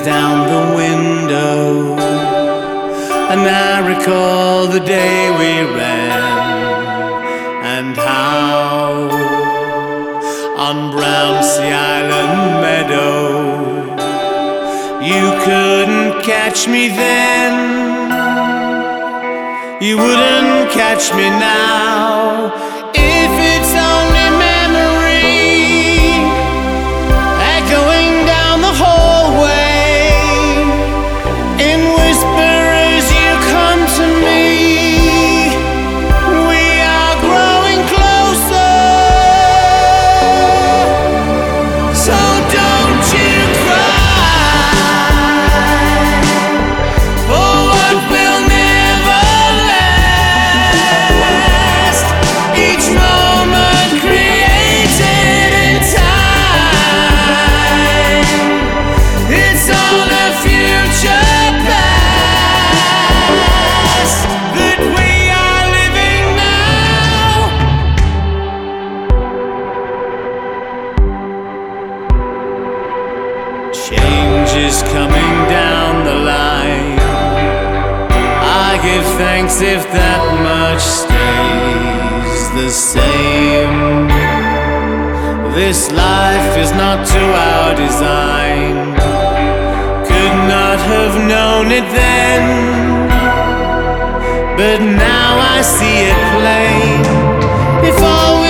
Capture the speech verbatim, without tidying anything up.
down the window, and I recall the day we ran, and how on Brownsea Island meadow you couldn't catch me then, you wouldn't catch me now. If it's only memory echoing down the hallway in whisper as you come to me, we are growing closer. So don't you cry for what will never last. Each moment created in time, it's all a future past that we are living now. Change is coming down the line. I give thanks if that much stays the same. This life is not to our design. Could not have known it then, but now I see it plain. If all